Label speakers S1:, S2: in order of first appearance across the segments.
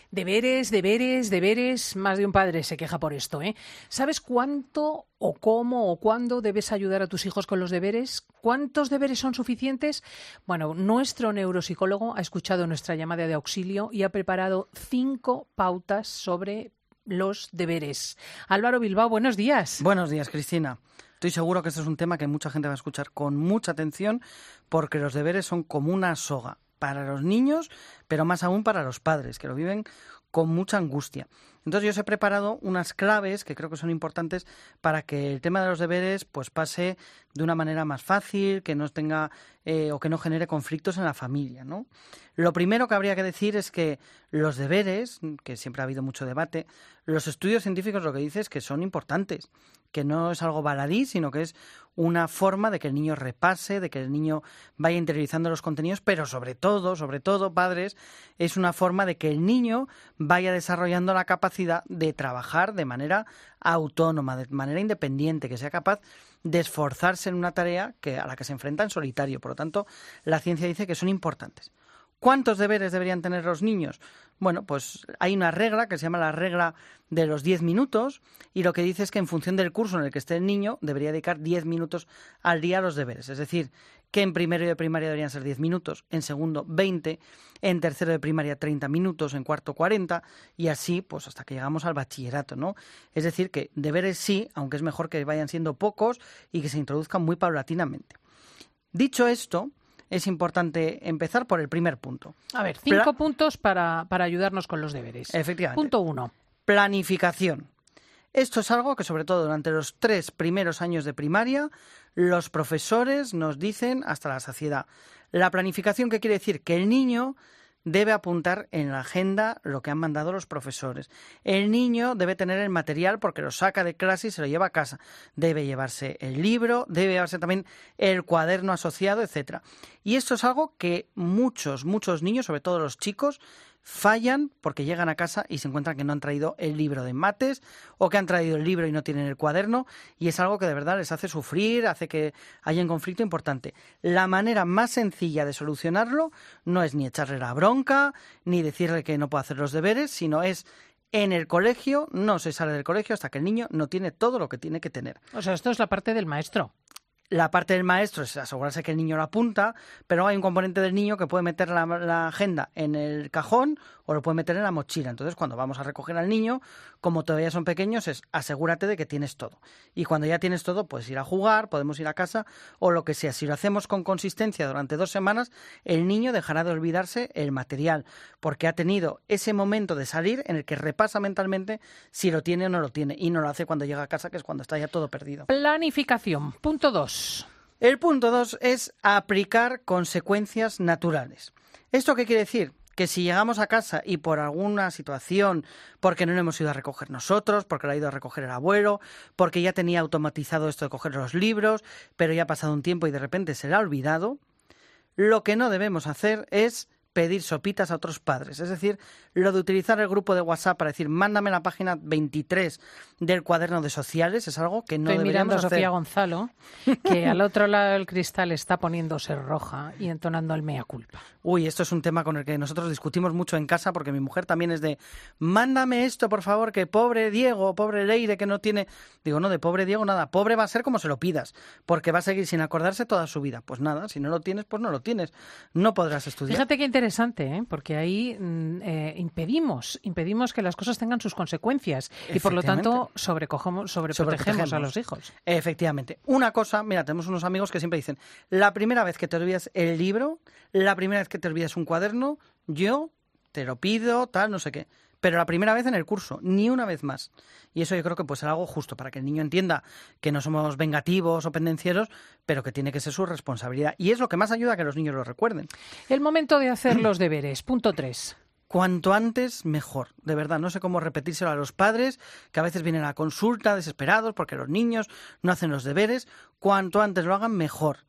S1: Deberes, deberes, deberes. Más de un padre se queja por esto, ¿eh? ¿Sabes cuánto o cómo o cuándo debes ayudar a tus hijos con los deberes? ¿Cuántos deberes son suficientes? Bueno, nuestro neuropsicólogo ha escuchado nuestra llamada de auxilio y ha preparado 5 pautas sobre los deberes. Álvaro Bilbao, buenos días.
S2: Buenos días, Cristina. Estoy seguro que este es un tema que mucha gente va a escuchar con mucha atención porque los deberes son como una soga para los niños, pero más aún para los padres, que lo viven con mucha angustia. Entonces yo os he preparado unas claves que creo que son importantes para que el tema de los deberes pues pase de una manera más fácil, que no tenga o que no genere conflictos en la familia, ¿no? Lo primero que habría que decir es que los deberes, que siempre ha habido mucho debate, los estudios científicos lo que dicen es que son importantes, que no es algo baladí, sino que es una forma de que el niño repase, de que el niño vaya interiorizando los contenidos, pero sobre todo, padres, es una forma de que el niño vaya desarrollando la capacidad de trabajar de manera autónoma, de manera independiente, que sea capaz de esforzarse en una tarea a la que se enfrenta en solitario. Por lo tanto, la ciencia dice que son importantes. ¿Cuántos deberes deberían tener los niños? Bueno, pues hay una regla que se llama la regla de los 10 minutos y lo que dice es que en función del curso en el que esté el niño debería dedicar 10 minutos al día a los deberes. Es decir, que en primero de primaria deberían ser 10 minutos, en segundo 20, en tercero de primaria 30 minutos, en cuarto 40 y así pues hasta que llegamos al bachillerato, ¿no? Es decir, que deberes sí, aunque es mejor que vayan siendo pocos y que se introduzcan muy paulatinamente. Dicho esto, es importante empezar por el primer punto.
S1: A ver, 5 puntos para ayudarnos con los deberes.
S2: Efectivamente.
S1: Punto 1.
S2: Planificación. Esto es algo que, sobre todo durante los 3 primeros años de primaria, los profesores nos dicen hasta la saciedad. La planificación, ¿qué quiere decir? Que el niño debe apuntar en la agenda lo que han mandado los profesores. El niño debe tener el material porque lo saca de clase y se lo lleva a casa. Debe llevarse el libro, debe llevarse también el cuaderno asociado, etcétera. Y esto es algo que muchos niños, sobre todo los chicos, fallan porque llegan a casa y se encuentran que no han traído el libro de mates o que han traído el libro y no tienen el cuaderno y es algo que de verdad les hace sufrir, hace que haya un conflicto importante. La manera más sencilla de solucionarlo no es ni echarle la bronca ni decirle que no puede hacer los deberes, sino es en el colegio, no se sale del colegio hasta que el niño no tiene todo lo que tiene que tener.
S1: O sea, esto es la parte del maestro.
S2: La parte del maestro es asegurarse que el niño lo apunta, pero hay un componente del niño que puede meter la agenda en el cajón o lo puede meter en la mochila. Entonces, cuando vamos a recoger al niño, como todavía son pequeños, es asegúrate de que tienes todo. Y cuando ya tienes todo, puedes ir a jugar, podemos ir a casa o lo que sea. Si lo hacemos con consistencia durante 2 semanas, el niño dejará de olvidarse el material, porque ha tenido ese momento de salir en el que repasa mentalmente si lo tiene o no lo tiene. Y no lo hace cuando llega a casa, que es cuando está ya todo perdido.
S1: Planificación. Punto 2.
S2: El punto 2 es aplicar consecuencias naturales. ¿Esto qué quiere decir? Que si llegamos a casa y por alguna situación, porque no lo hemos ido a recoger nosotros, porque lo ha ido a recoger el abuelo, porque ya tenía automatizado esto de coger los libros, pero ya ha pasado un tiempo y de repente se le ha olvidado, lo que no debemos hacer es pedir sopitas a otros padres. Es decir, lo de utilizar el grupo de WhatsApp para decir, mándame la página 23 del cuaderno de sociales, es algo que no
S1: deberíamos
S2: deberíamos hacer.
S1: Estoy mirando a Sofía Gonzalo, que al otro lado del cristal está poniéndose roja y entonando el mea culpa.
S2: Uy, esto es un tema con el que nosotros discutimos mucho en casa porque mi mujer también es de, mándame esto, por favor, que pobre Diego, pobre Leire, que no tiene... Digo, no, de pobre Diego nada, pobre va a ser como se lo pidas, porque va a seguir sin acordarse toda su vida. Pues nada, si no lo tienes, pues no lo tienes. No podrás estudiar.
S1: Fíjate qué interesante, ¿eh? Porque ahí impedimos que las cosas tengan sus consecuencias y por lo tanto sobreprotegemos a los hijos.
S2: Efectivamente. Una cosa, mira, tenemos unos amigos que siempre dicen, la primera vez que te olvidas el libro, la primera vez que te olvidas un cuaderno, yo te lo pido, tal, no sé qué. Pero la primera vez en el curso, ni una vez más. Y eso yo creo que puede ser algo justo para que el niño entienda que no somos vengativos o pendencieros, pero que tiene que ser su responsabilidad. Y es lo que más ayuda a que los niños lo recuerden.
S1: El momento de hacer los deberes. Punto 3.
S2: Cuanto antes, mejor. De verdad, no sé cómo repetírselo a los padres, que a veces vienen a la consulta desesperados porque los niños no hacen los deberes. Cuanto antes lo hagan, mejor.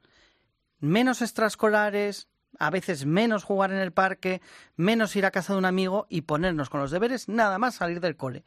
S2: Menos extraescolares, a veces menos jugar en el parque, menos ir a casa de un amigo y ponernos con los deberes nada más salir del cole.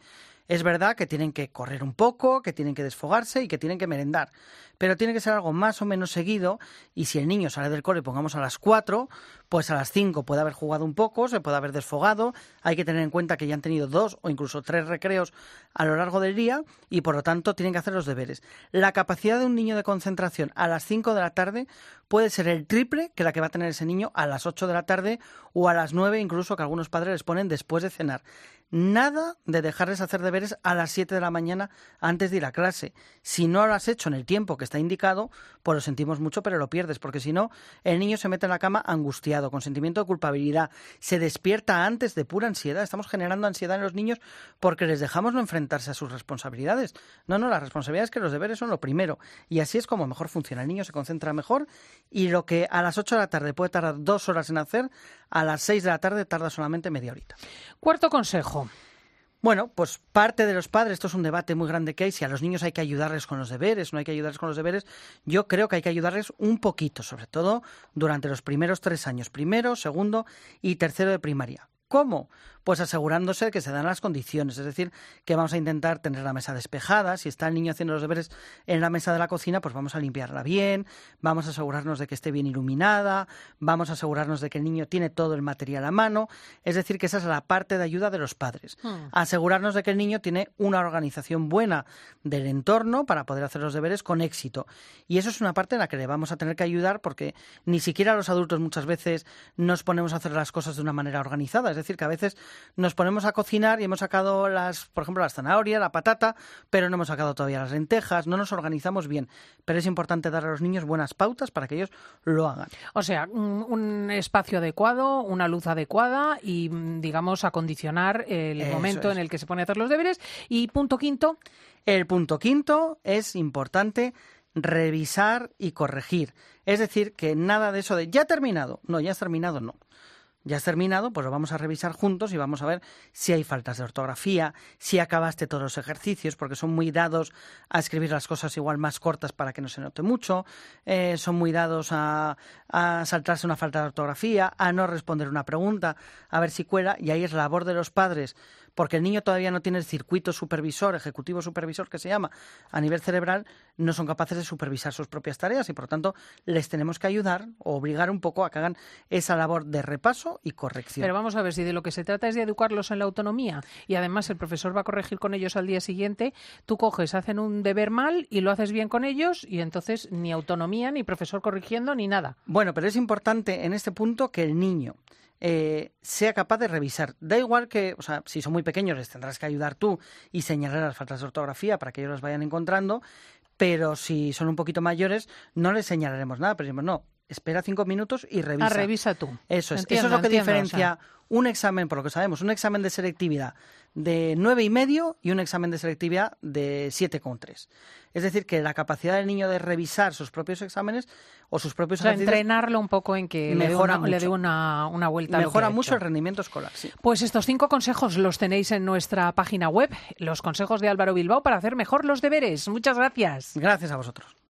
S2: Es verdad que tienen que correr un poco, que tienen que desfogarse y que tienen que merendar, pero tiene que ser algo más o menos seguido, y si el niño sale del cole, pongamos a las 4, pues a las 5 puede haber jugado un poco, se puede haber desfogado, hay que tener en cuenta que ya han tenido 2 o incluso 3 recreos a lo largo del día y por lo tanto tienen que hacer los deberes. La capacidad de un niño de concentración a las 5 de la tarde puede ser el triple que la que va a tener ese niño a las 8 de la tarde o a las 9, incluso, que algunos padres les ponen después de cenar. Nada de dejarles hacer deberes a las 7 de la mañana antes de ir a clase. Si no lo has hecho en el tiempo que está indicado, pues lo sentimos mucho, pero lo pierdes, porque si no, el niño se mete en la cama angustiado, con sentimiento de culpabilidad, se despierta antes de pura ansiedad. Estamos generando ansiedad en los niños porque les dejamos no enfrentarse a sus responsabilidades. No, la responsabilidad es que los deberes son lo primero, y así es como mejor funciona. El niño se concentra mejor, y lo que a las 8 de la tarde puede tardar 2 horas en hacer, a las 6 de la tarde tarda solamente media horita.
S1: Cuarto consejo.
S2: Bueno, pues parte de los padres, esto es un debate muy grande que hay, si a los niños hay que ayudarles con los deberes, no hay que ayudarles con los deberes. Yo creo que hay que ayudarles un poquito, sobre todo durante los primeros 3 años, primero, segundo y tercero de primaria. ¿Cómo? Pues asegurándose de que se dan las condiciones, es decir, que vamos a intentar tener la mesa despejada. Si está el niño haciendo los deberes en la mesa de la cocina, pues vamos a limpiarla bien, vamos a asegurarnos de que esté bien iluminada, vamos a asegurarnos de que el niño tiene todo el material a mano, es decir, que esa es la parte de ayuda de los padres. Asegurarnos de que el niño tiene una organización buena del entorno para poder hacer los deberes con éxito. Y eso es una parte en la que le vamos a tener que ayudar, porque ni siquiera los adultos muchas veces nos ponemos a hacer las cosas de una manera organizada. Es decir, que a veces nos ponemos a cocinar y hemos sacado por ejemplo, las zanahorias, la patata, pero no hemos sacado todavía las lentejas, no nos organizamos bien. Pero es importante dar a los niños buenas pautas para que ellos lo hagan.
S1: O sea, un espacio adecuado, una luz adecuada y, digamos, acondicionar el momento en el que se pone a hacer los deberes. Y punto quinto.
S2: El punto quinto es importante revisar y corregir. Es decir, que nada de eso de ¿ya ha terminado? No, ya has terminado, no. Ya has terminado, pues lo vamos a revisar juntos y vamos a ver si hay faltas de ortografía, si acabaste todos los ejercicios, porque son muy dados a escribir las cosas igual más cortas para que no se note mucho, son muy dados a saltarse una falta de ortografía, a no responder una pregunta, a ver si cuela, y ahí es labor de los padres, porque el niño todavía no tiene el circuito supervisor, ejecutivo supervisor que se llama, a nivel cerebral, no son capaces de supervisar sus propias tareas y por lo tanto les tenemos que ayudar o obligar un poco a que hagan esa labor de repaso y corrección.
S1: Pero vamos a ver, si de lo que se trata es de educarlos en la autonomía y además el profesor va a corregir con ellos al día siguiente, tú coges, hacen un deber mal y lo haces bien con ellos y entonces ni autonomía, ni profesor corrigiendo, ni nada.
S2: Bueno, pero es importante en este punto que el niño sea capaz de revisar. Da igual que, o sea, si son muy pequeños les tendrás que ayudar tú y señalar las faltas de ortografía para que ellos las vayan encontrando, pero si son un poquito mayores no les señalaremos nada, pero decimos, no, espera 5 minutos y revisa.
S1: Revisa tú.
S2: Eso es. Eso es lo que diferencia un examen, por lo que sabemos, un examen de selectividad de 9,5 y un examen de selectividad de 7,3. Es decir, que la capacidad del niño de revisar sus propios exámenes o sus propios ejercicios,
S1: entrenarlo un poco en que le dé una vuelta.
S2: Mejora mucho el rendimiento escolar. Sí.
S1: Pues estos 5 consejos los tenéis en nuestra página web, los consejos de Álvaro Bilbao para hacer mejor los deberes. Muchas gracias.
S2: Gracias a vosotros.